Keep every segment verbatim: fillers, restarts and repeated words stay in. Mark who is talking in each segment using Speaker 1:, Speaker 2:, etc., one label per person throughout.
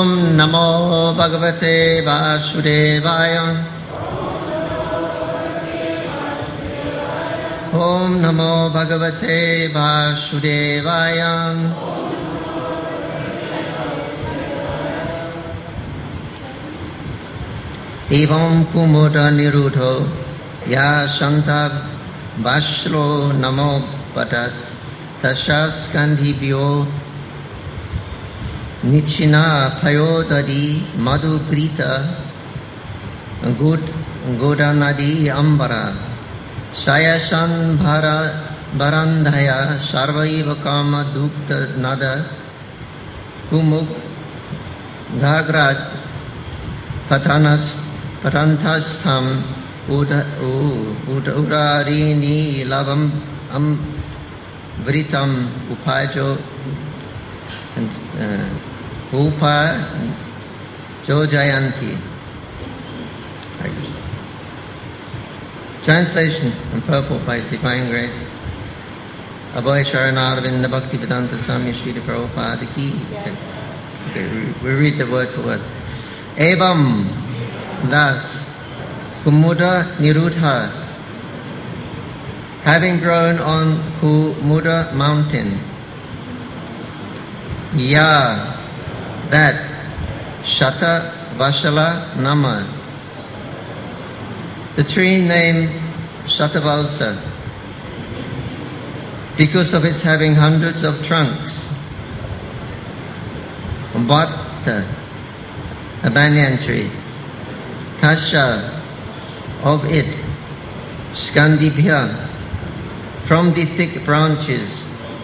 Speaker 1: Om Namo Bhagavate Vasudevaya. Om Namo Bhagavate Vasudevaya. Evam Kumoda Nirudho Ya Shanta Vashlo Namo Patas Tashas Kandhibhyo Nichina Payodadi Madhu Krita Gud Godanadi Ambara Shayashan Bhara Barandhaya Sarvaiva Kama Dukta Nada Kumuk Dhagrat Patanas Patanthastham Uda Urarini Lavam Am Vritam Upajo Upa Jojayanti. Translation in purple by His Divine Grace. Abhay Sharanarvinda Bhaktivedanta Swami Srila Prabhupada Ki. Okay, we read the word for word. Evam, thus, Kumuda Nirudha, having grown on Kumuda mountain, Ya, that, Shata Vashala Nama, the tree named Shatavalsa, because of its having hundreds of trunks, Bhatta, a banyan tree, Tasha, of it, Skandibhya, from the thick branches,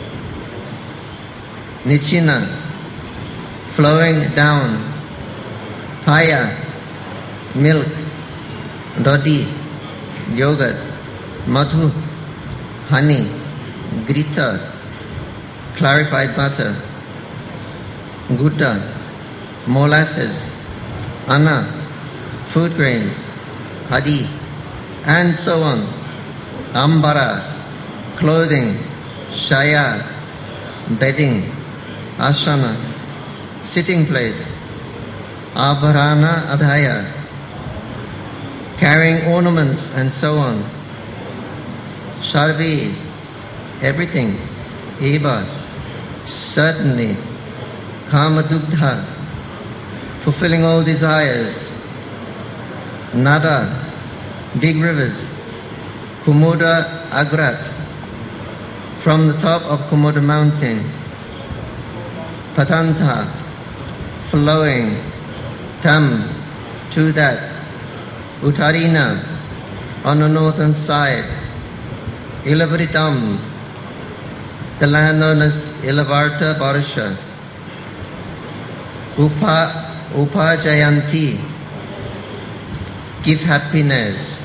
Speaker 1: Nichina, flowing down, Paya, milk, Dodi, yogurt, Madhu, honey, Grita, clarified butter, Gutta, molasses, Anna, food grains, Hadi, and so on. Ambara, clothing, Shaya, bedding, Asana, sitting place, Abharana Adhaya, carrying ornaments and so on. Sharvi, everything. Eva, certainly. Kamadugdha, fulfilling all desires. Nada, big rivers. Kumuda Agrat, from the top of Kumuda mountain. Patanta, flowing. Tam, to that. Uttarina, on the northern side. Ilavritam, the land known as Ilavarta Barsha. Upa, Upajayanti, give happiness.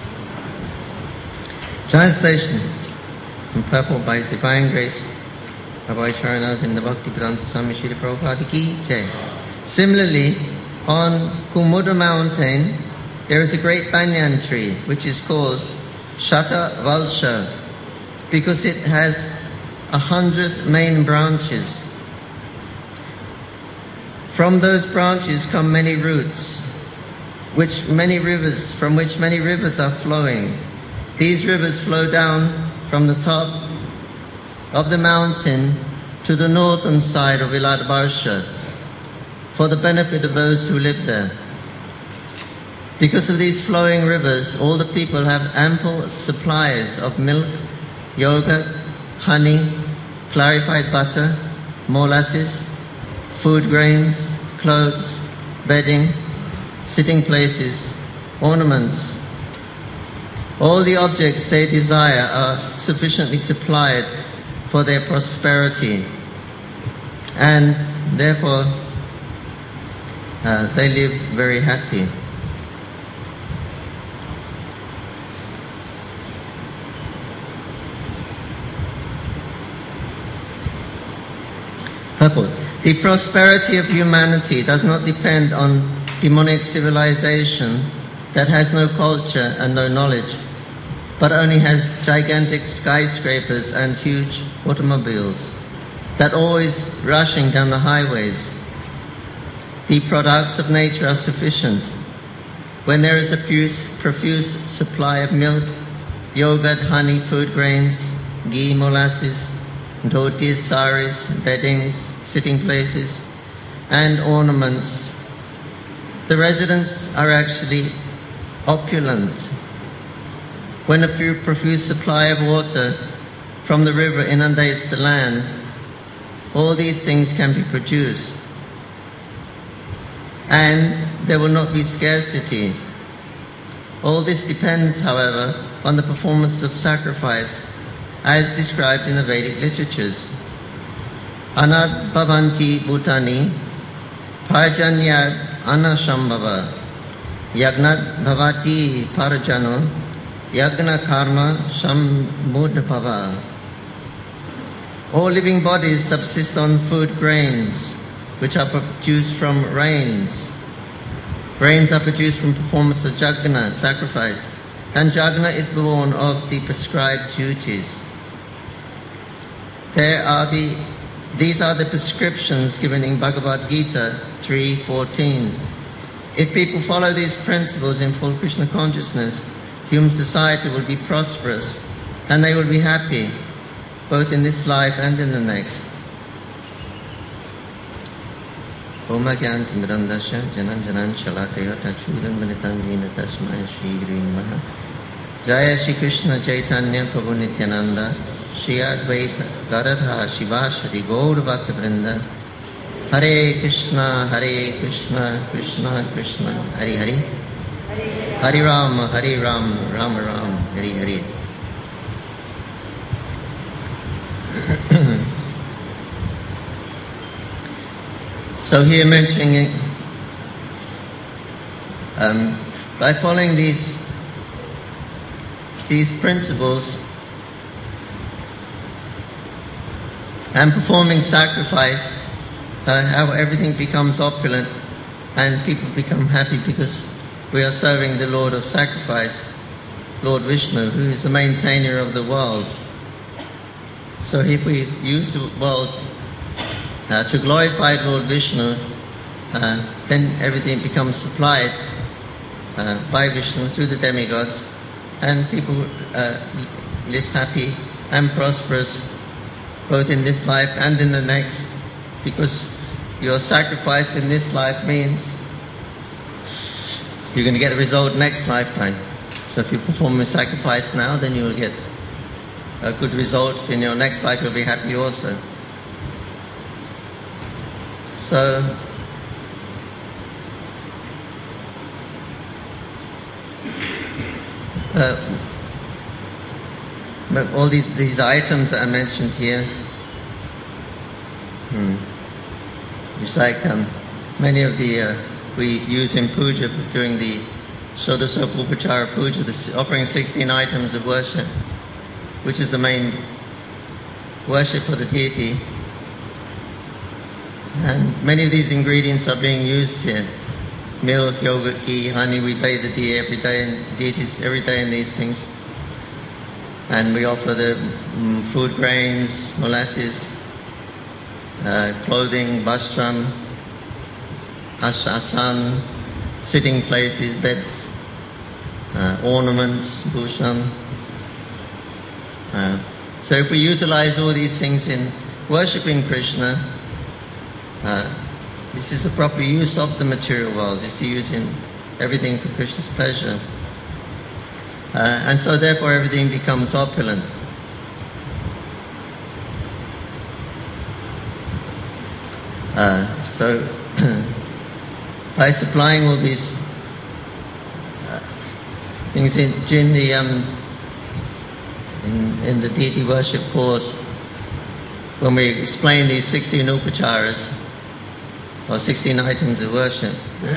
Speaker 1: Translation in purple by His Divine Grace, Abhay Sharanarvinda Bhaktivedanta Swami Srila Prabhupada Ki Jai. Similarly, on Kumuda mountain, there is a great banyan tree, which is called Shata Valsha, because it has a hundred main branches. From those branches come many roots, which many rivers, from which many rivers are flowing. These rivers flow down from the top of the mountain to the northern side of Vilat Barsha for the benefit of those who live there. Because of these flowing rivers, all the people have ample supplies of milk, yogurt, honey, clarified butter, molasses, food grains, clothes, bedding, sitting places, ornaments. All the objects they desire are sufficiently supplied for their prosperity, and therefore uh, they live very happy. Purport. The prosperity of humanity does not depend on demonic civilization that has no culture and no knowledge, but only has gigantic skyscrapers and huge automobiles that are always rushing down the highways. The products of nature are sufficient. When there is a profuse, profuse supply of milk, yogurt, honey, food grains, ghee, molasses, dhotis, saris, beddings, sitting places, and ornaments, the residents are actually opulent. When a profuse supply of water from the river inundates the land, all these things can be produced. And there will not be scarcity. All this depends, however, on the performance of sacrifice, as described in the Vedic literatures. Anad bhavanti bhutani, parjanyad anashambhava, yagnat bhavati parjano, yagna karma shamudbhava. All living bodies subsist on food grains, which are produced from rains. Rains are produced from performance of jagna, sacrifice, and jagna is born of the prescribed duties. There are the, these are the prescriptions given in Bhagavad Gita three fourteen. If people follow these principles in full Krishna consciousness, human society will be prosperous and they will be happy, both in this life and in the next. Om Agyantam Grandasya Janan Janan Shalakaya Tachuran Manitan Dina Tasmai Shri Guru Namaha. Jaya Shri Krishna Chaitanya Prabhu Nityananda Shri Advaita Garadha Shivashadi Gaur Bhakta Vrinda. Hare Krishna Hare Krishna Krishna Krishna Hare Hare Hare Rama Hare Rama Rama Rama Hare Hare. So here mentioning, um, by following these these principles and performing sacrifice, uh, how everything becomes opulent and people become happy because we are serving the Lord of Sacrifice, Lord Vishnu, who is the maintainer of the world. So if we use the world Uh, to glorify Lord Vishnu, uh, then everything becomes supplied uh, by Vishnu through the demigods, and people uh, live happy and prosperous both in this life and in the next, because your sacrifice in this life means you're going to get a result next lifetime. So if you perform a sacrifice now, then you will get a good result in your next life. You'll be happy also. So, uh, but all these, these items that I mentioned here, hmm, it's like um, many of the, uh, we use in puja during the Shodasopa Upachara puja, the offering sixteen items of worship, which is the main worship for the deity. And many of these ingredients are being used here. Milk, yogurt, ghee, honey. We bathe the deity every day, and deities every day in these things. And we offer the um, food grains, molasses, uh, clothing, vastram, asan, sitting places, beds, uh, ornaments, bhushan. Uh, so if we utilize all these things in worshipping Krishna, Uh, this is the proper use of the material world. This is using everything for Krishna's pleasure. Uh, and so therefore everything becomes opulent. Uh, so by supplying all these uh, things in, during the um, in, in the deity worship course, when we explain these sixteen upacharas, or sixteen items of worship,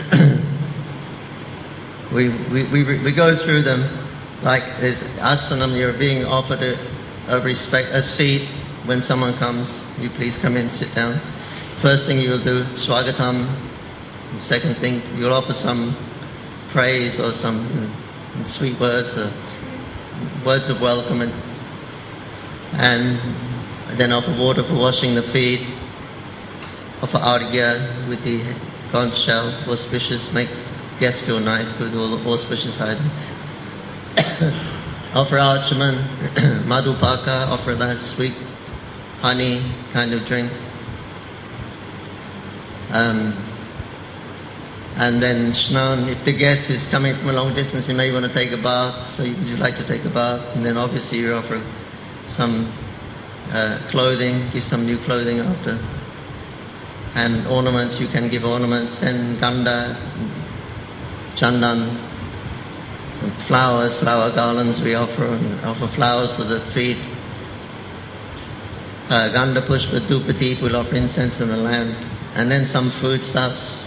Speaker 1: we, we, we, we go through them like there's asanam, you're being offered a, a respect, a seat when someone comes. You please come in, sit down. First thing you'll do, swagatam. The second thing, you'll offer some praise or some you know, sweet words, or words of welcome, and, and then offer water for washing the feet, offer arghya with the conch shell, auspicious, make guests feel nice with all the auspicious items. Offer archaman, madhupaka, offer that sweet honey kind of drink. Um, and then shnan, if the guest is coming from a long distance, he may want to take a bath, so would you like to take a bath? And then obviously you offer some uh, clothing, give some new clothing after. And ornaments, you can give ornaments, and ganda, chandan, and flowers, flower garlands we offer, and offer flowers to the feet. Uh, ganda pushpa dupati, we'll offer incense and a lamp, and then some foodstuffs.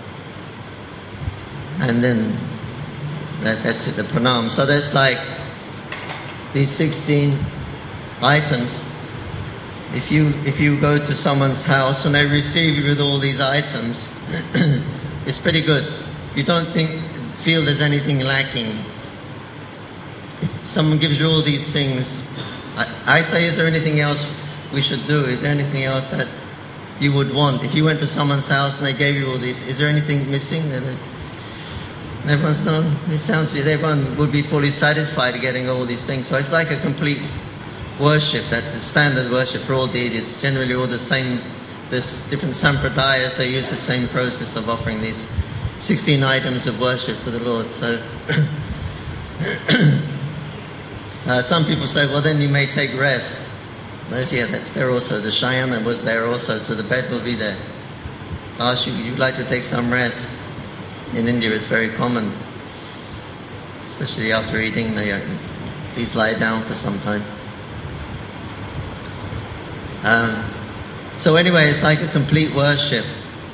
Speaker 1: And then that, that's it, the pranam. So that's like these sixteen items. If you if you go to someone's house and they receive you with all these items, it's pretty good. You don't think feel there's anything lacking. If someone gives you all these things, I, I say, is there anything else we should do? Is there anything else that you would want? If you went to someone's house and they gave you all these, is there anything missing? That everyone's done. It sounds like everyone would be fully satisfied getting all these things. So it's like a complete worship. That's the standard worship for all deities. Generally all the same, there's different sampradayas, they use the same process of offering these sixteen items of worship for the Lord. So uh, some people say, well then you may take rest. That's, yeah, that's there also. The shayana was there also, so the bed will be there. Ask you, you'd like to take some rest. In India it's very common, especially after eating, they, uh, please lie down for some time. Um, so anyway, it's like a complete worship.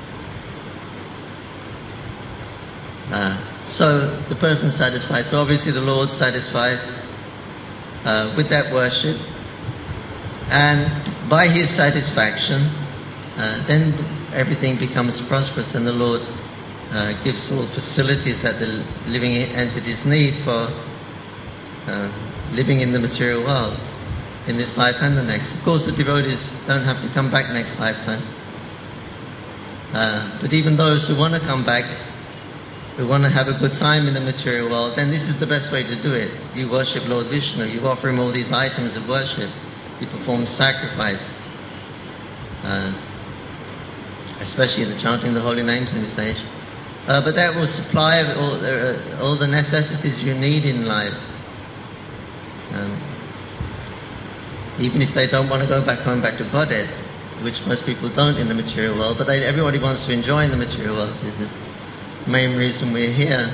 Speaker 1: Uh, so the person's satisfied. So obviously the Lord's satisfied uh, with that worship. And by His satisfaction, uh, then everything becomes prosperous, and the Lord uh, gives all facilities that the living entities need for uh, living in the material world, in this life and the next. Of course, the devotees don't have to come back next lifetime. Uh, but even those who want to come back, who want to have a good time in the material world, then this is the best way to do it. You worship Lord Vishnu, you offer Him all these items of worship, you perform sacrifice, uh, especially the chanting the holy names in this age. Uh, but that will supply all, uh, all the necessities you need in life. Um, even if they don't want to go back home back to Godhead, which most people don't in the material world, but they, everybody wants to enjoy in the material world. Is the main reason we're here.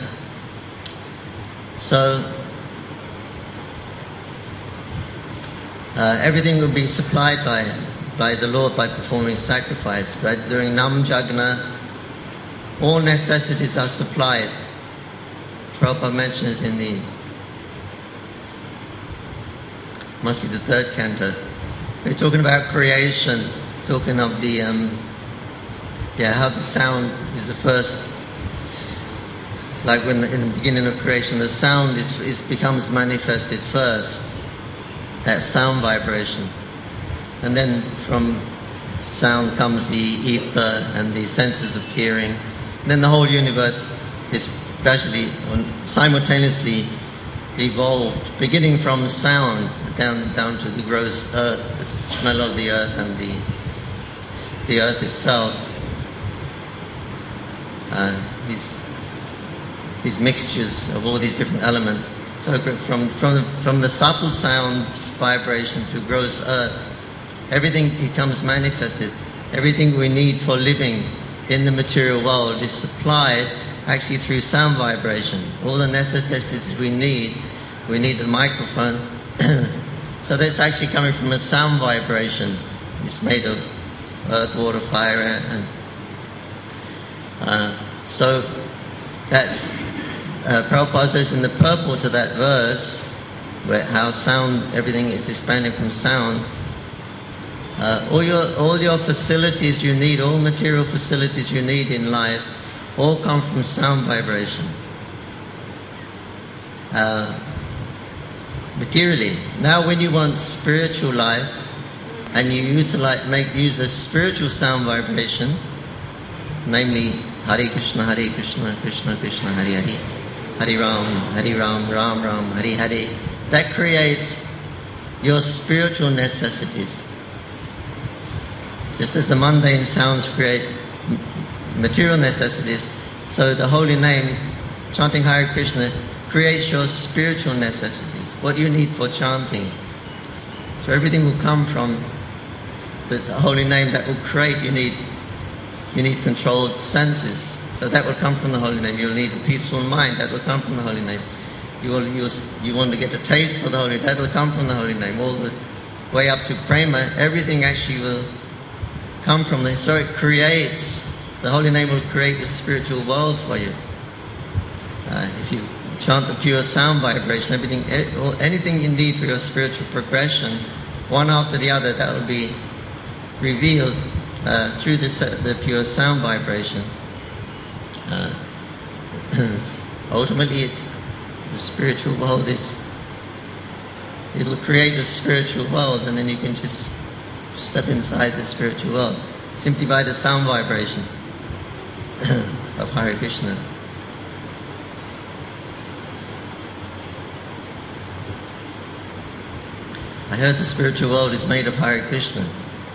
Speaker 1: So uh, everything will be supplied by by the Lord by performing sacrifice. But during Nam Jagna, all necessities are supplied. Prabhupada mentions in the must be the third canto. We're talking about creation, talking of the um, yeah how the sound is the first. Like when the, in the beginning of creation, the sound is, is becomes manifested first. That sound vibration, and then from sound comes the ether and the senses of hearing. And then the whole universe is gradually, simultaneously evolved, beginning from sound down down to the gross earth, the smell of the earth and the the earth itself. Uh, these these mixtures of all these different elements. So from from the, from the subtle sound vibration to gross earth, everything becomes manifested. Everything we need for living in the material world is supplied actually through sound vibration. All the necessities we need, we need a microphone. So that's actually coming from a sound vibration. It's made of earth, water, fire, and uh, so that's uh, Prabhupada says in the purport to that verse, where how sound, everything is expanding from sound. Uh, all your all your facilities you need, all material facilities you need in life, all come from sound vibration. Uh, materially. Now, when you want spiritual life, and you utilize, make use of spiritual sound vibration, namely Hare Krishna, Hare Krishna, Krishna Krishna, Hare Hare, Hare Ram, Hare Ram, Ram Ram, Hare Hare. That creates your spiritual necessities. Just as the mundane sounds create material necessities, so the holy name, chanting Hare Krishna, creates your spiritual necessities, what you need for chanting. So everything will come from the holy name that will create. You need you need controlled senses, so that will come from the holy name. You'll need a peaceful mind, that will come from the holy name. You will you you want to get a taste for the holy, that will come from the holy name. All the way up to prema, everything actually will come from this. So it creates, the holy name will create the spiritual world for you. Uh, if you chant the pure sound vibration, everything, anything you need for your spiritual progression, one after the other, that will be revealed uh, through this, uh, the pure sound vibration. Uh, ultimately, it, the spiritual world is, it'll create the spiritual world, and then you can just step inside the spiritual world simply by the sound vibration of Hare Krishna. I heard the spiritual world is made of Hare Krishna.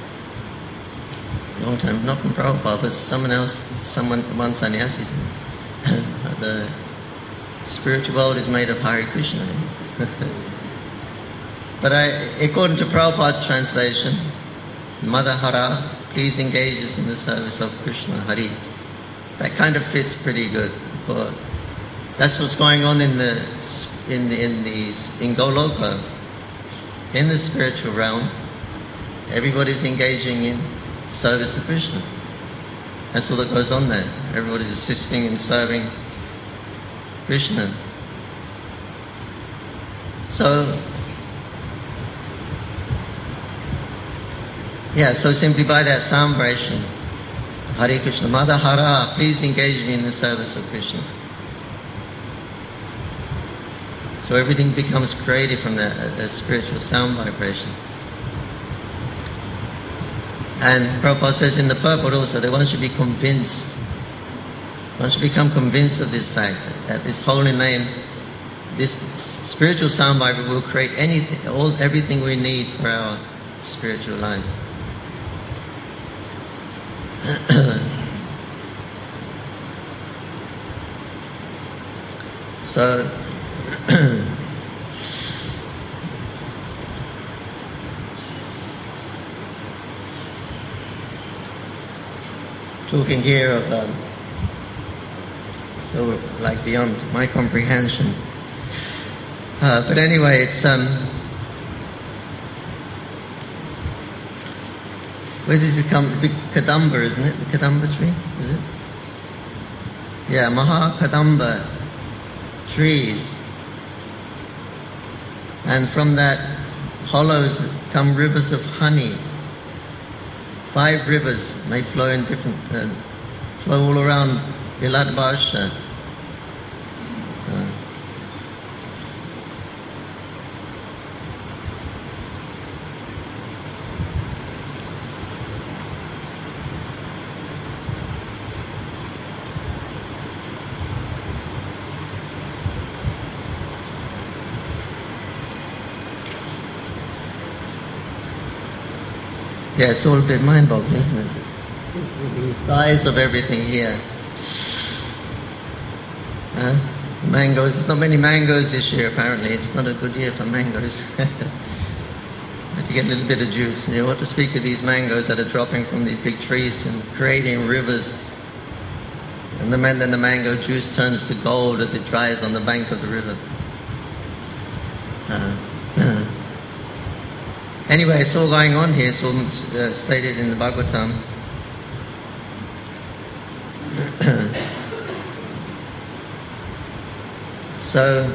Speaker 1: A long time, not from Prabhupada, but someone else, someone, one sannyasi said, the spiritual world is made of Hare Krishna. But I, according to Prabhupada's translation, Mother Hara, please engage us in the service of Krishna Hari. That kind of fits pretty good. But that's what's going on in the in the in the in Goloka, in the spiritual realm. Everybody's engaging in service to Krishna. That's all that goes on there. Everybody's assisting and serving Krishna. So, yeah, so simply by that sound vibration, Hare Krishna, Mother Hara, please engage me in the service of Krishna. So everything becomes created from that, that spiritual sound vibration. And Prabhupada says in the purport also that one should be convinced, one should become convinced of this fact, that, that this holy name, this spiritual sound vibration will create anything, all, everything we need for our spiritual life. So, talking here of, um, so like beyond my comprehension. Uh, but anyway, it's, um, where does it come? The big Kadamba, isn't it? The Kadamba tree, is it? Yeah, Maha Kadamba trees. And from that hollows come rivers of honey. Five rivers, and they flow in different, uh, flow all around Viladbharsha. Uh, Yeah, it's all a bit mind-boggling, isn't it? The size of everything here. Uh, mangoes, there's not many mangoes this year apparently. It's not a good year for mangoes. But you get a little bit of juice. You know, what to speak of these mangoes that are dropping from these big trees and creating rivers. And the, then the mango juice turns to gold as it dries on the bank of the river. Uh, Anyway, it's all going on here. It's all uh, stated in the Bhagavatam. So,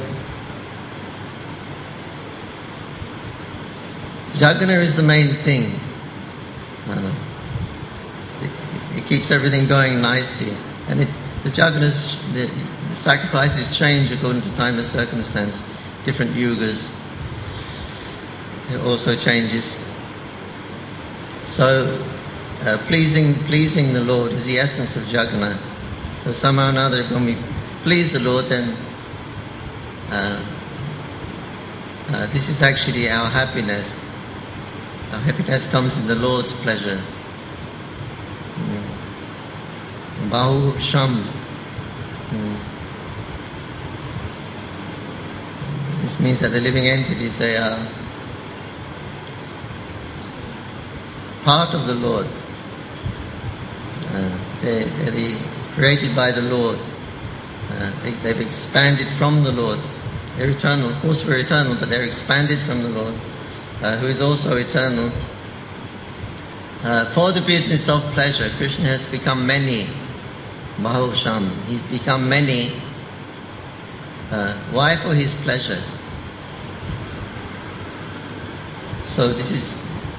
Speaker 1: Jagana is the main thing. Uh, it, it keeps everything going nicely. And it, the Jaganas, the, the sacrifices change according to time and circumstance. Different yugas. It also changes. So, uh, pleasing pleasing the Lord is the essence of Jagannath. So somehow or another, when we please the Lord, then uh, uh, this is actually our happiness. Our happiness comes in the Lord's pleasure. Mm. Bahu Sham. Mm. This means that the living entities, they are part of the Lord. Uh, they, they're the, created by the Lord. Uh, they, they've expanded from the Lord. They're eternal. Of course we're eternal, but they're expanded from the Lord, uh, who is also eternal. Uh, for the business of pleasure, Krishna has become many. Bahul Sham. He's become many. Uh, why? For his pleasure. So this is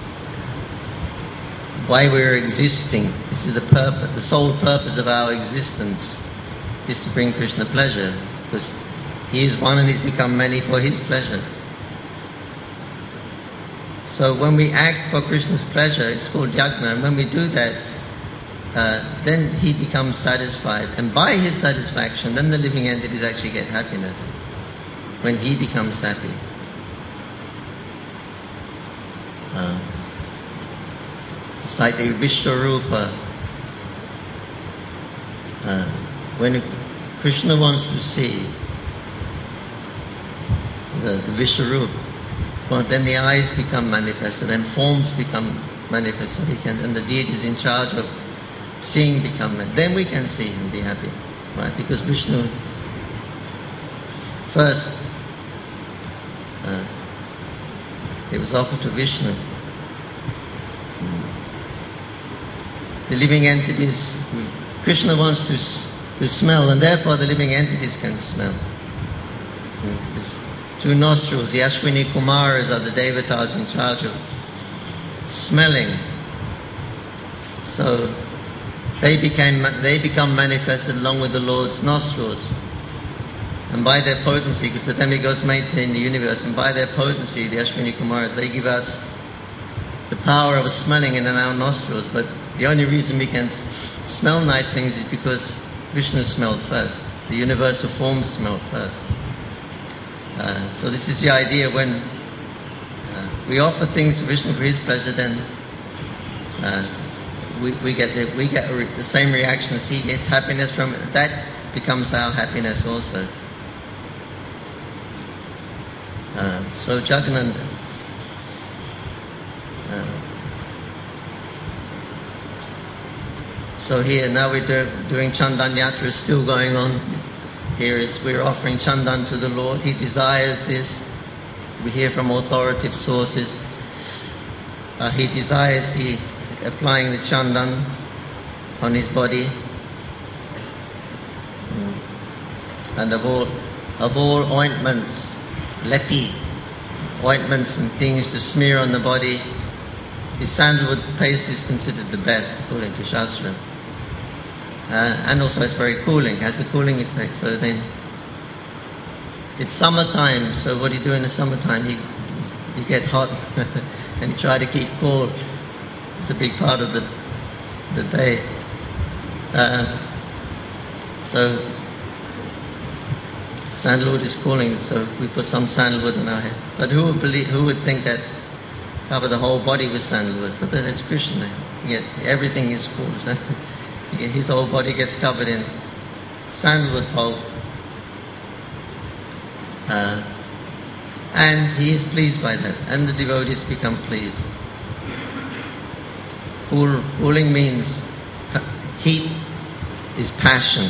Speaker 1: why we're existing. This is the purpose, the sole purpose of our existence, is to bring Krishna pleasure, because he is one and he's become many for his pleasure. So when we act for Krishna's pleasure, it's called yajna, and when we do that, uh, then he becomes satisfied, and by his satisfaction, then the living entities actually get happiness, when he becomes happy. Uh, it's like the Vishwarupa. Uh, when Krishna wants to see the, the Vishwarupa, well, then the eyes become manifested and forms become manifested. He can, and the deity is in charge of seeing become. Then we can see and be happy, right? Because Vishnu first, uh, it was offered to Vishnu. The living entities, Krishna wants to to smell, and therefore the living entities can smell. There's two nostrils. The Ashwini Kumaras are the devatas in charge of smelling. So they became they become manifested along with the Lord's nostrils. And by their potency, because the demigods maintain the universe, and by their potency, the Ashwini Kumaras, they give us the power of smelling in our nostrils. But the only reason we can s- smell nice things is because Vishnu smelled first. The universal forms smelled first. Uh, so this is the idea. When uh, we offer things to Vishnu for his pleasure, then uh, we, we get the, we get re- the same reaction as he gets happiness from it. That becomes our happiness also. Uh, so Jagannatha, uh, so here now we're do, doing Chandan Yatra is still going on. Here is we're offering Chandan to the Lord. He desires this. We hear from authoritative sources. Uh, he desires the applying the Chandan on his body. Mm. And of all of all ointments, lepi, ointments and things to smear on the body, his sandalwood paste is considered the best, according to Shastra. Uh, and also it's very cooling, has a cooling effect. So then, it's summertime, so what do you do in the summertime? You, you get hot and you try to keep cool. It's a big part of the, the day. Uh, so, sandalwood is cooling, so we put some sandalwood on our head. But who would believe, who would think that cover the whole body with sandalwood? So that's Krishna. You get, everything is cool. So his whole body gets covered in sandalwood pulp. Uh, and he is pleased by that. And the devotees become pleased. Cool, cooling means heat is passion.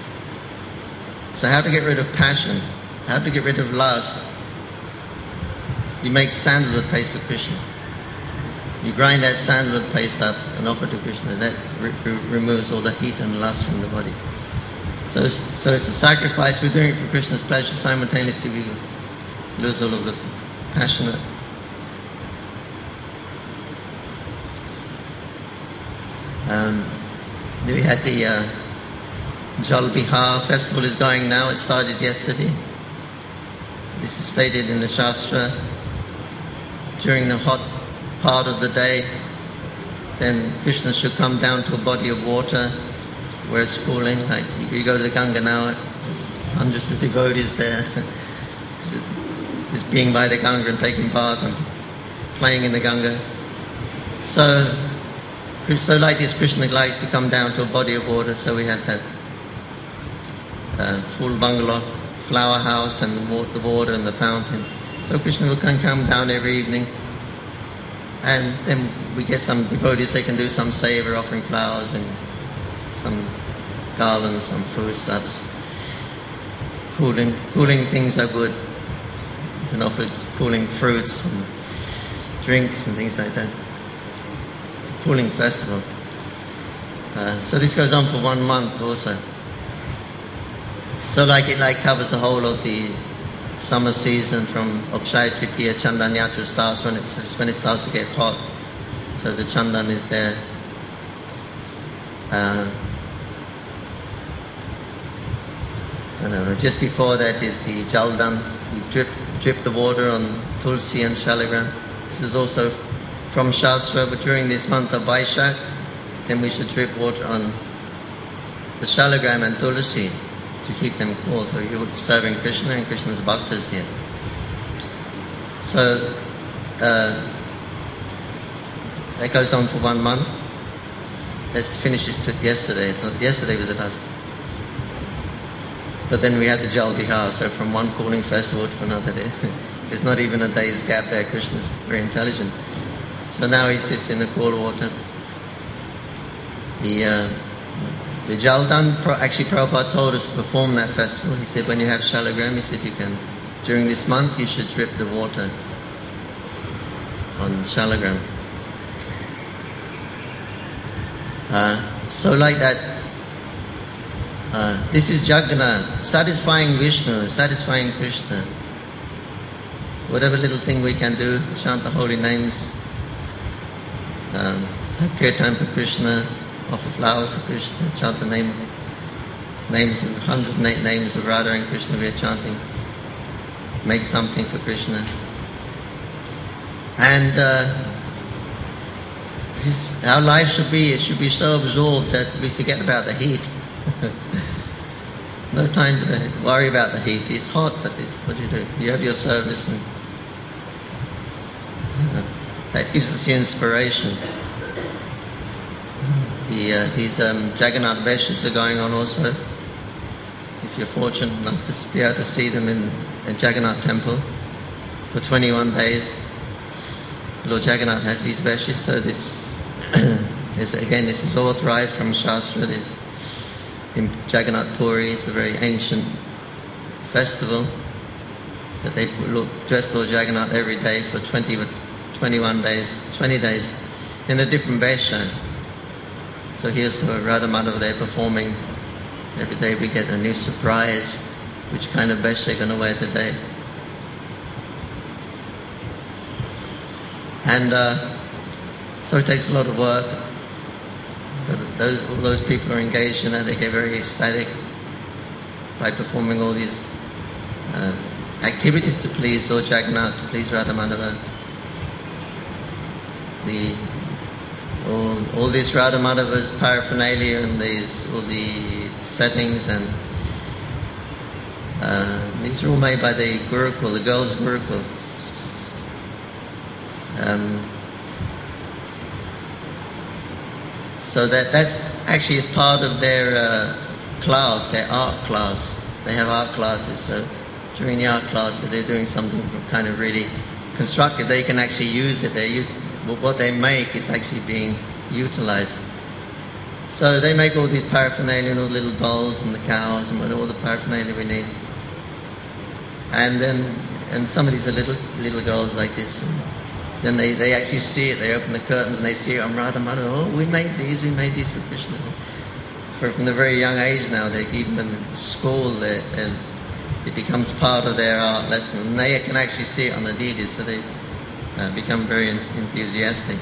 Speaker 1: So how to get rid of passion? How to get rid of lust? You make sandalwood paste for Krishna. You grind that sandalwood paste up and offer to Krishna. That re- re- removes all the heat and lust from the body. So, so it's a sacrifice. We're doing it for Krishna's pleasure. Simultaneously, we lose all of the passionate. Um, we had the uh, Jal Bihar festival is going now. It started yesterday. This is stated in the Shastra. During the hot part of the day, then Krishna should come down to a body of water where it's cooling. Like you go to the Ganga now, there's hundreds of devotees there, just being by the Ganga and taking bath and playing in the Ganga. So, so like this, Krishna likes to come down to a body of water. So we have that uh, full bungalow, flower house, and the water and the fountain. So Krishna can come down every evening, and then we get some devotees. They can do some seva, offering flowers and some garlands, some foodstuffs. Cooling, cooling things are good. You can offer cooling fruits and drinks and things like that. It's a cooling festival. Uh, so this goes on for one month also. So like it like covers the whole of the summer season from Akshaya Tritiya, Chandan Yatra starts when it's when it starts to get hot. So the Chandan is there. Uh, I don't know, just before that is the Jaldan. You drip, drip the water on Tulsi and Shaligram. This is also from Shastra, but during this month of Vaishak, then we should drip water on the Shaligram and Tulsi to keep them cool. So you're serving Krishna and Krishna's bhaktas here. So uh, that goes on for one month. That finishes to yesterday. Yesterday was the last. But then we had the Jal Vihar, so from one cooling festival to another day. There's not even a day's gap there. Krishna's very intelligent. So now he sits in the cool water. The uh, the Jaldan, actually Prabhupada told us to perform that festival. He said when you have Shalagram, he said you can, during this month you should drip the water on Shalagram. Uh, so like that, Uh, this is Jagannath, satisfying Vishnu, satisfying Krishna. Whatever little thing we can do, chant the holy names, um, have kirtan for Krishna, offer flowers to Krishna, chant the name, names of one hundred eight names of Radha and Krishna we are chanting. Make something for Krishna. And uh, this is our life should be. It should be so absorbed that we forget about the heat. No time to worry about the heat. It's hot, but it's, what do you do? You have your service, and uh, that gives us the inspiration. The, uh, these um, Jagannath Veshas are going on also. If you're fortunate enough to be able to see them in a Jagannath temple for twenty-one days, Lord Jagannath has these Veshas. So this, is, again, this is authorized from Shastra. This in Jagannath Puri is a very ancient festival that they dress Lord Jagannath every day for twenty, twenty-one days, twenty days in a different vesha. So here's Radha Madhava there performing. Every day we get a new surprise, which kind of vesha they're going to wear today. And uh, so it takes a lot of work. Those, all those people are engaged in that. They get very ecstatic by performing all these uh, activities to please Lord Jagannath, to please Radha Madhava. The all, all this Radha Madhava's paraphernalia and these all the settings and uh, these are all made by the Gurukul, the girls' Gurukul. Um, So that that's actually is part of their uh, class, their art class. They have art classes. So during the art class, they're doing something kind of really constructive. They can actually use it. They what they make is actually being utilized. So they make all these paraphernalia and all the little dolls and the cows and all the paraphernalia we need. And then and some of these are little little girls like this. Then they, they actually see it, they open the curtains and they see it on Radha Madhava. Oh, we made these, we made these for Krishna. For, from the very young age now, they even in school, they, they, it becomes part of their art lesson. And they can actually see it on the deities, so they uh, become very enthusiastic.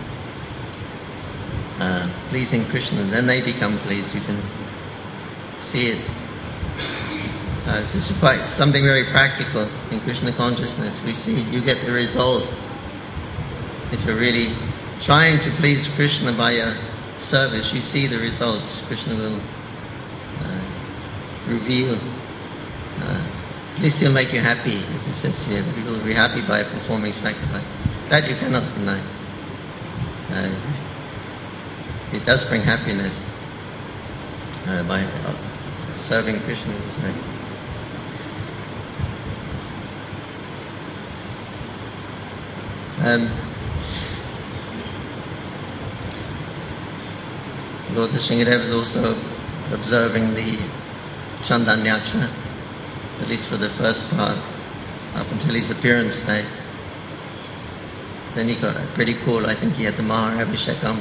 Speaker 1: Uh, pleasing Krishna, then they become pleased. You can see it. Uh, this is quite something very practical in Krishna consciousness. We see you get the result. If you're really trying to please Krishna by your service, you see the results. Krishna will uh, reveal. Uh, at least he'll make you happy, as he says here. That people will be happy by performing sacrifice. That you cannot deny. Uh, it does bring happiness uh, by uh, serving Krishna in this way. Um, Lord Nrsimhadev is also observing the Chandan Yatra, at least for the first part, up until his appearance day. Then he got pretty cool. I think he had the Maha Abhishekam.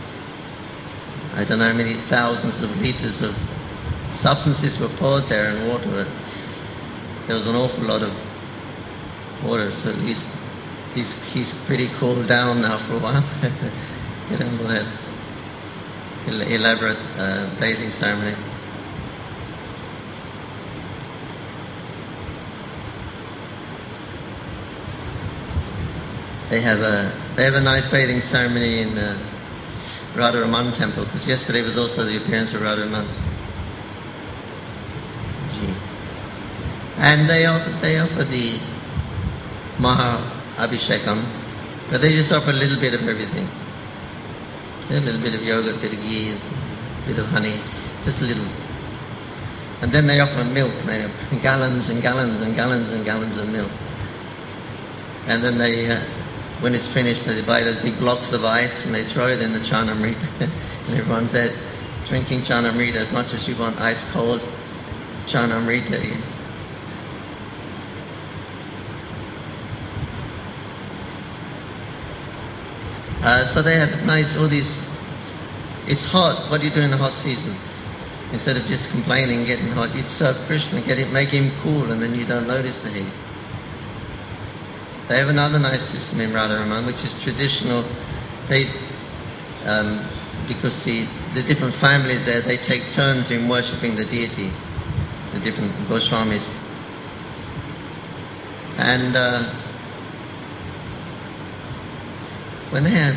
Speaker 1: I don't know how many thousands of liters of substances were poured there and water. There was an awful lot of water, so he's he's he's pretty cooled down now for a while. Get on with that elaborate uh, bathing ceremony. They have a they have a nice bathing ceremony in the Radharaman temple, because yesterday was also the appearance of Radharaman. And they offer they offer the Maha Abhishekam, but they just offer a little bit of everything. A little bit of yogurt, a bit of ghee, a bit of honey, just a little. And then they offer milk, and they have gallons and gallons and gallons and gallons of milk. And then they, uh, when it's finished, they buy those big blocks of ice and they throw it in the Chanamrita. And everyone's there drinking Chanamrita as much as you want ice cold Chanamrita. Uh, so they have nice, all these, it's hot, what do you do in the hot season? Instead of just complaining, getting hot, you serve Krishna, get it, make him cool, and then you don't notice the heat. They have another nice system in Radharaman, which is traditional. They, um, because the, the different families there, they take turns in worshipping the deity, the different Goswamis. And uh, when they have,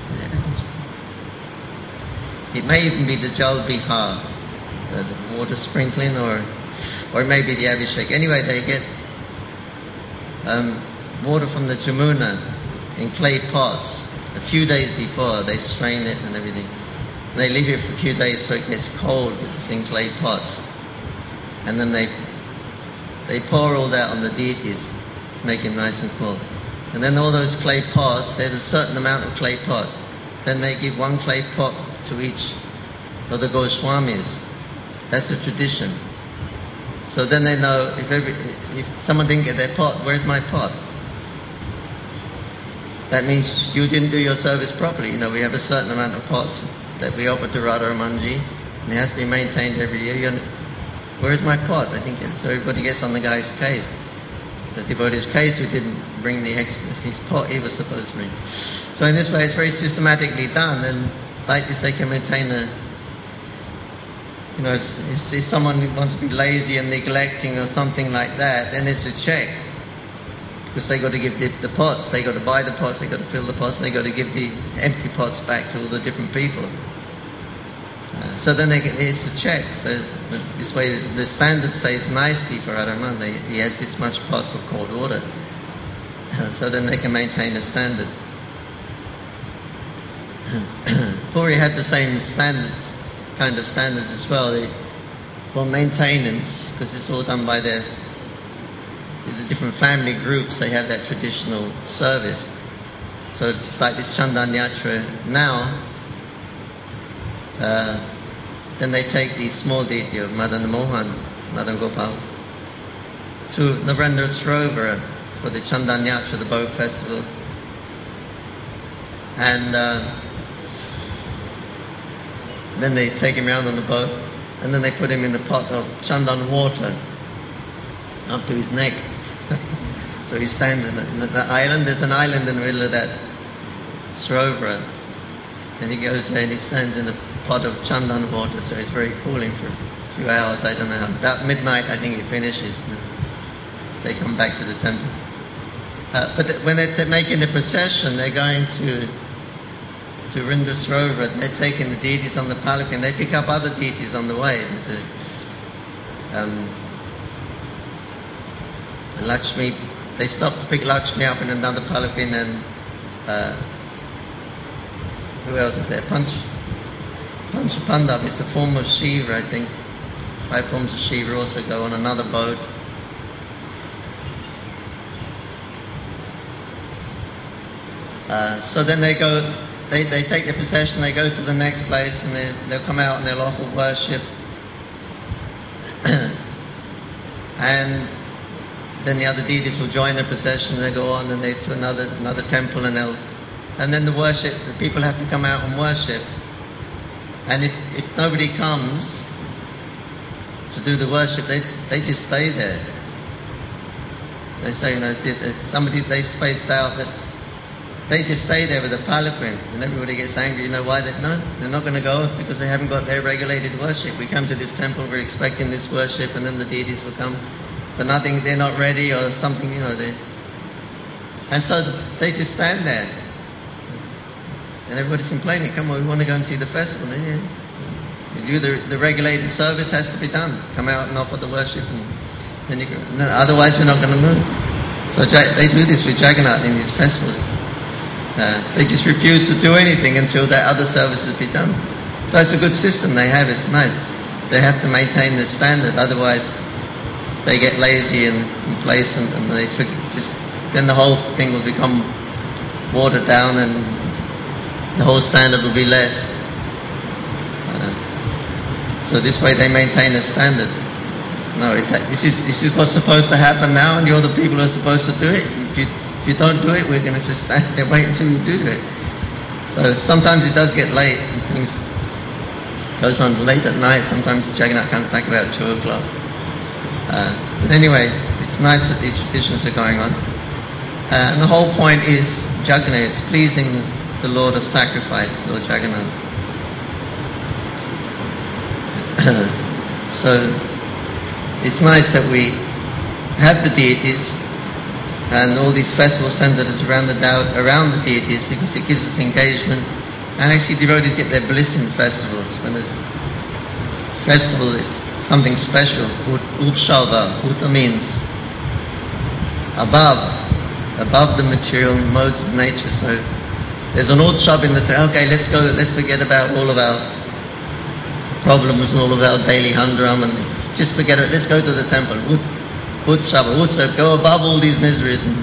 Speaker 1: it may even be the Jal Bihar, uh, the water sprinkling, or or it may be the Abhishek. Anyway, they get um, water from the Jamuna in clay pots a few days before. They strain it and everything. And they leave it for a few days so it gets cold because it's in clay pots. And then they they pour all that on the deities to make it nice and cool. And then all those clay pots, there's a certain amount of clay pots. Then they give one clay pot to each of the Goswamis. That's a tradition. So then they know if every, if someone didn't get their pot, where's my pot? That means you didn't do your service properly. You know, we have a certain amount of pots that we offer to Radharamanji, and it has to be maintained every year. You're, where's my pot? I think it's, so everybody gets on the guy's case. The devotee's case who didn't bring the extra, his pot he was supposed to bring. So in this way it's very systematically done, and like this they can maintain a, you know, if, if, if someone wants to be lazy and neglecting or something like that, then it's a check. Because they got to give the, the pots, they got to buy the pots, they got to fill the pots, they got to give the empty pots back to all the different people. Uh, so then they get, it's a check. So this way the standard says nicely for Radharaman, they, he has this much pots of cold water. Uh, so then they can maintain a standard. Puri had the same standards, kind of standards as well. They, for maintenance, because it's all done by their the different family groups, they have that traditional service. So it's like this Chandan Yatra now. Uh, then they take the small deity of Madan Mohan, Madan Gopal, to Narendra Sarovar for the Chandan Yatra, the boat festival. And uh, then they take him around on the boat, and then they put him in the pot of Chandan water up to his neck. So he stands in the, in the island. There's an island in the middle of that Sarovar, and he goes there and he stands in a pot of Chandan water, so it's very cooling for a few hours. I don't know, about midnight I think it finishes. They come back to the temple. Uh, but when they're making the procession, they're going to to Rindra Sarovar, and they're taking the deities on the palanquin. They pick up other deities on the way. There's a, um, Lakshmi, they stop to pick Lakshmi up in another palanquin, and uh, who else is there? Panch, Panchapandav is the form of Shiva, I think. Five forms of Shiva also go on another boat. Uh, so then they go, they, they take their procession, they go to the next place, and they, they'll come out and they'll offer worship. And then the other deities will join their procession, and they go on and they to another another temple, and they'll, and then the worship, the people have to come out and worship. And if, if nobody comes to do the worship, they they just stay there. They say, you know, somebody, they spaced out that they just stay there with a palanquin, and everybody gets angry. You know why? They, no, they're not going to go because they haven't got their regulated worship. We come to this temple, we're expecting this worship, and then the deities will come, but nothing, they're not ready or something, you know. They, and so they just stand there, and everybody's complaining. Come on, we want to go and see the festival. Then, yeah, you do the, the regulated service has to be done. Come out and offer the worship, and then you go. No, otherwise, we're not going to move. So they do this with Jagannath in these festivals. Uh, they just refuse to do anything until that other services be done. So it's a good system they have, it's nice. They have to maintain the standard, otherwise they get lazy and complacent, and they forget, just then the whole thing will become watered down, and the whole standard will be less. Uh, so this way they maintain the standard. No, it's this is this is what's supposed to happen now, and you're the people who are supposed to do it. If you If you don't do it, we're going to just stand there, wait until you do it. So sometimes it does get late, and things goes on late at night. Sometimes Jagannath comes back about two o'clock. Uh, but anyway, it's nice that these traditions are going on. Uh, and the whole point is Jagannath, it's pleasing the, the Lord of Sacrifice, Lord Jagannath. So it's nice that we have the deities, and all these festivals centered around the, around the deities, because it gives us engagement. And actually devotees get their bliss in festivals. When there's festival, is something special. Utshava, Uta means above, above the material modes of nature. So there's an Utshava in the, okay, let's go, let's forget about all of our problems and all of our daily humdrum, and just forget it, let's go to the temple. Utshava, Utsav, go above all these miseries and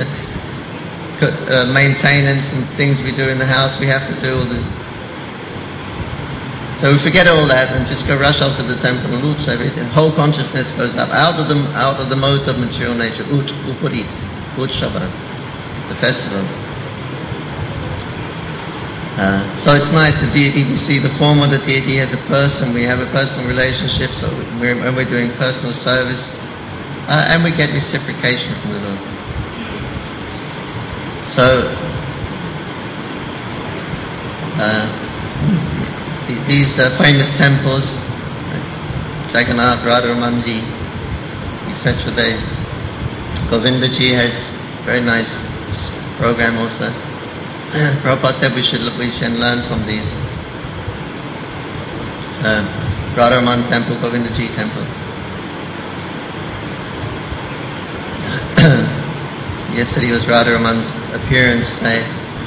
Speaker 1: uh, maintenance and things we do in the house, we have to do all the... So we forget all that and just go rush up to the temple and Utsav, everything. Whole consciousness goes up, out of the, out of the modes of material nature, Ut, Upuri, Utshava, the festival. Uh, so it's nice, the deity, we see the form of the deity as a person, we have a personal relationship, so we're, when we're doing personal service, Uh, and we get reciprocation from the Lord. So, uh, th- these uh, famous temples, uh, Jagannath, Radharamanji, et cetera, they, Govindaji has a very nice program also. Prabhupada said we should we should learn from these. Uh, Radharaman temple, Govindaji temple. Yesterday was Radharaman's appearance day.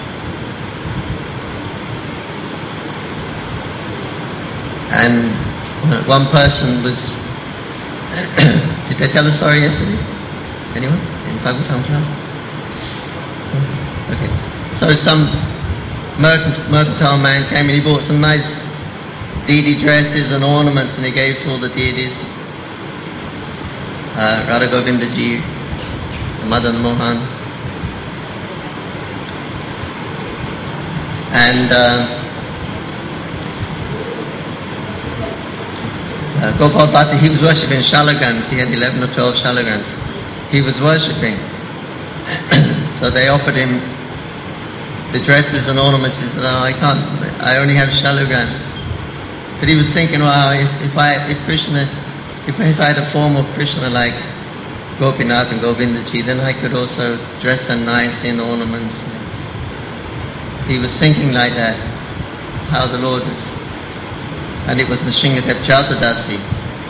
Speaker 1: And one person was... Did I tell the story yesterday? Anyone? In Bhagavatam class? Okay. So some mercantile man came and he bought some nice deity dresses and ornaments, and he gave to all the deities. Uh, Radha Govindaji, Madan Mohan, and uh, uh, Gopal Bhatta, he was worshipping shalagrams. He had eleven or twelve shalagrams. He was worshipping. So they offered him the dresses and ornaments. He said, "Oh, I can't. I only have shalagram." But he was thinking, "Wow, if, if I, if Krishna, if, if I had a form of Krishna like Gopinath and Govindaji, then I could also dress them nice in ornaments." He was thinking like that. how the Lord is. And it was Nrsingadev Chautadasi.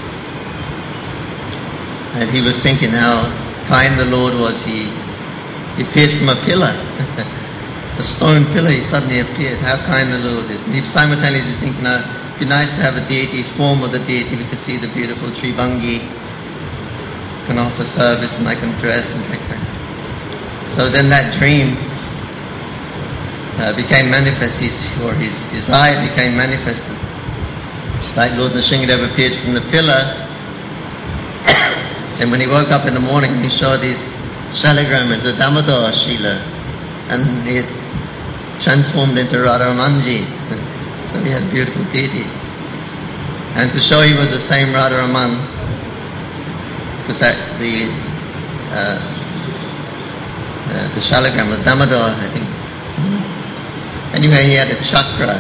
Speaker 1: And he was thinking how kind the Lord was. He, he appeared from a pillar, a stone pillar. He suddenly appeared. How kind the Lord is. And he simultaneously was thinking, no, it'd be nice to have a deity, form of the deity. We could see the beautiful Tribangi, can offer service, and I can dress and take care. So then that dream uh, became manifest, his, or his desire became manifested. Just like Lord Nrsingadev appeared from the pillar. And when he woke up in the morning, he saw these shalagramas of Damodar Shila, and he had transformed into Radharamanji. So he had a beautiful deity. And to show he was the same Radharaman, because that the uh, uh, the shalagram was Damodar, I think. Anyway, he had a chakra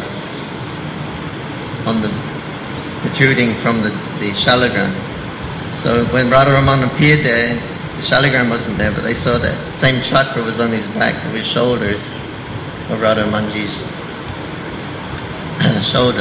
Speaker 1: on the protruding from the, the shalagram. So when Radharaman appeared there, the shalagram wasn't there, but they saw that same chakra was on his back, of his shoulders, of Radharamanji's shoulder.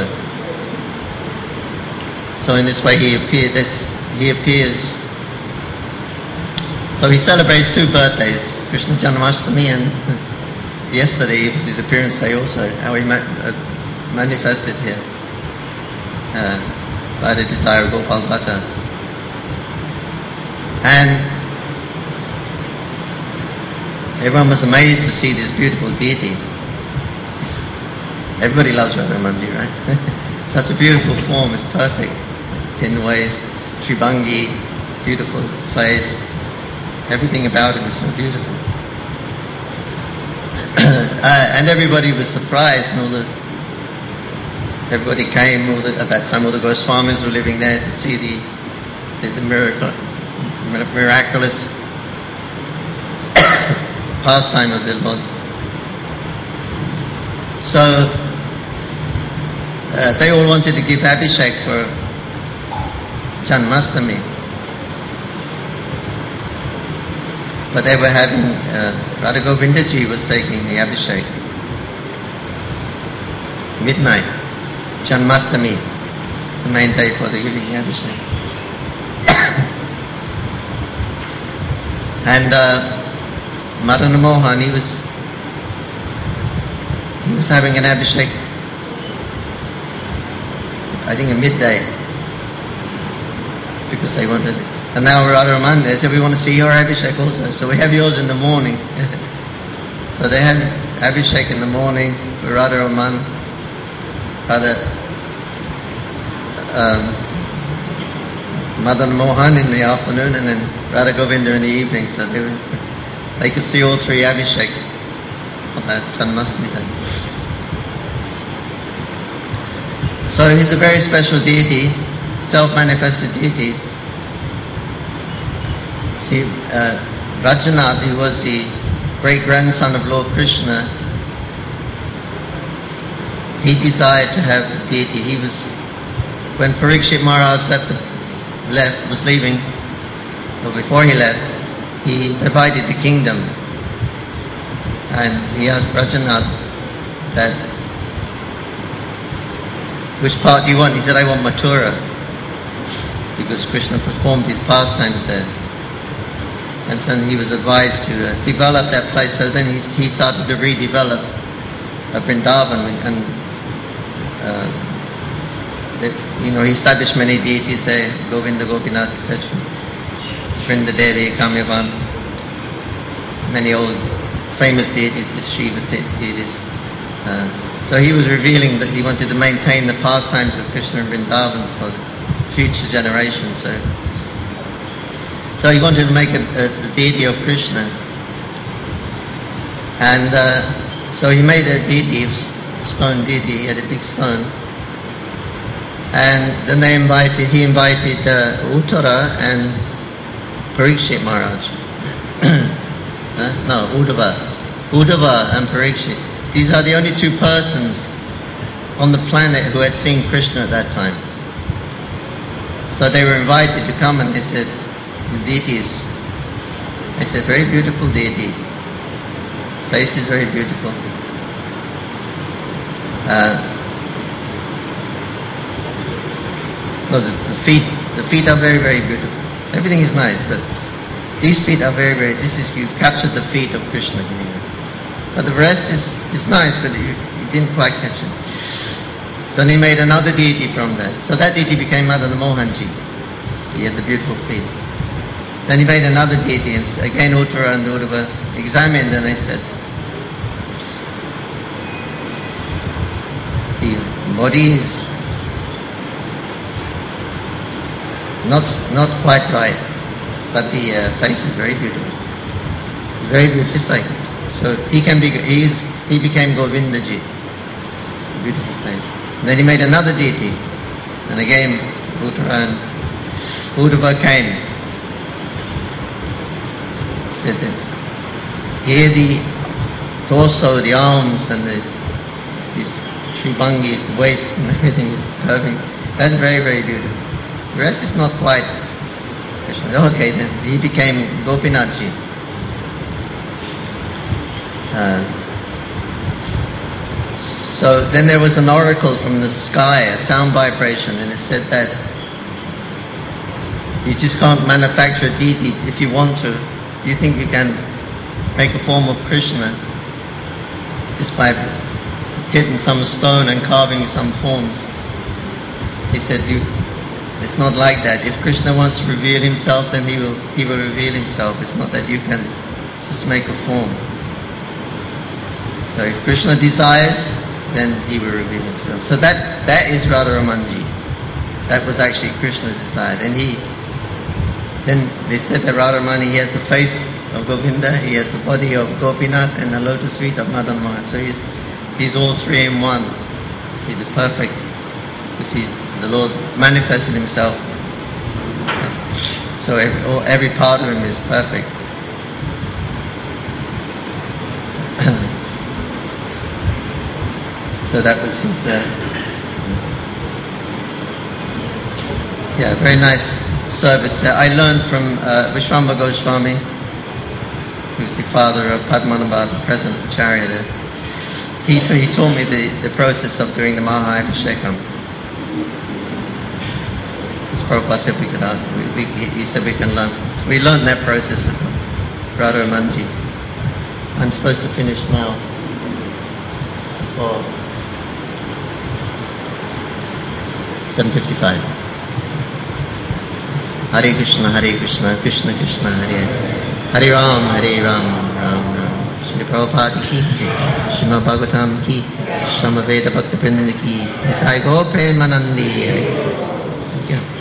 Speaker 1: So in this way he appeared, this, he appears. So he celebrates two birthdays, Krishna Janmashtami, and yesterday was his appearance day also, how he ma- uh, manifested here uh, by the desire of Gopal Bhatta. And everyone was amazed to see this beautiful deity. It's, everybody loves Radharamanji, right? Such a beautiful form, it's perfect. Thin waist, Tribangi, beautiful face. Everything about him is so beautiful. uh, and everybody was surprised, and all the everybody came. All the, at that time, all the Goswamis were living there to see the the, the miracle, miraculous pastime of the Lord. So uh, they all wanted to give Abhishek for Janmashtami. But they were having, uh, Radha Govindaji was taking the Abhishek. Midnight, Janmashtami, the main day for the giving the Abhishek. and uh, Madan Mohan, he was, he was having an Abhishek, I think at midday, because they wanted it. And now Radharaman, they said, we want to see your Abhishek also. So we have yours in the morning. So they had Abhishek in the morning for Radharaman, Radha, um, Madan Mohan in the afternoon, and then Radha Govinda in the evening. So they, were, they could see all three Abhisheks on that Janmashtami day. So he's a very special deity, self-manifested deity. See, uh, Rajanath, who was the great-grandson of Lord Krishna, he desired to have a deity. He was, when Parikshit Maharaj left, left, was leaving, or before he left, he divided the kingdom. And he asked Rajanath that, which part do you want? He said, I want Mathura, because Krishna performed his pastimes there. And so he was advised to uh, develop that place. So then he, he started to redevelop uh, Vrindavan, and uh, the, you know, he established many deities there, Govinda, Gopinath, et cetera. Vrindadevi, Kamyavan, many old famous deities, Shiva deities. Uh, so he was revealing that he wanted to maintain the pastimes of Krishna and Vrindavan for the future generations. So. So he wanted to make a, a, the deity of Krishna. And uh, so he made a deity, of stone deity, he had a big stone. And then they invited, he invited uh, Uttara and Parikshit Maharaj. uh, no, Uddhava. Uddhava and Parikshit. These are the only two persons on the planet who had seen Krishna at that time. So they were invited to come, and they said, the deities. I said, very beautiful deity. Face is very beautiful. Uh, No, the, the feet, the feet are very, very beautiful. Everything is nice, but these feet are very, very. This is you've captured the feet of Krishna here. But the rest is is nice, but you, you didn't quite catch it. So he made another deity from that. So that deity became Madan Mohanji. He had the beautiful feet. Then he made another deity, and again Uttara and Uddhava examined, and they said, the body is not not quite right, but the uh, face is very beautiful. Very beautiful, just like it. So he can be. He is. He became Govindaji. Beautiful face. And then he made another deity, and again Uttara and Uddhava came. Said that here the torso, the arms, and the this Sribangi waist and everything is curving. That's very, very beautiful. The rest is not quite. Okay, then he became Gopinathji. Uh, so then there was an oracle from the sky, a sound vibration, and it said that you just can't manufacture a deity if you want to. You think you can make a form of Krishna just by getting some stone and carving some forms. He said, you, it's not like that. If Krishna wants to reveal himself, then he will he will reveal himself. It's not that you can just make a form. So if Krishna desires, then he will reveal himself. So that, that is Radharamanji. That was actually Krishna's desire. And he Then they said that Radharamani, he has the face of Govinda, he has the body of Gopinath, and the lotus feet of Madan Mohan. So he's he's all three in one. He's the perfect. You see, the Lord manifested himself. So every, all, every part of him is perfect. So that was his. Uh, yeah, very nice service. Uh, I learned from uh, Vishwambara Goswami, who's the father of Padmanabha, the present Acharya there. He, t- he taught me the, the process of doing the Maha-Abhishekam. Because Prabhupada said we could, uh, we, we, he said we can learn. So we learned that process of Radharamanji. I'm supposed to finish now. For seven fifty-five. Hare Krishna, Hare Krishna, Krishna Krishna, Hare Hare. Hare Ram, Hare Ram, Ram Ram. Shri Prabhupada ki jai, Srimad Bhagavatam ki, Samaveda Bhakta Vrinda ki, Nitai Gaur Premanandi.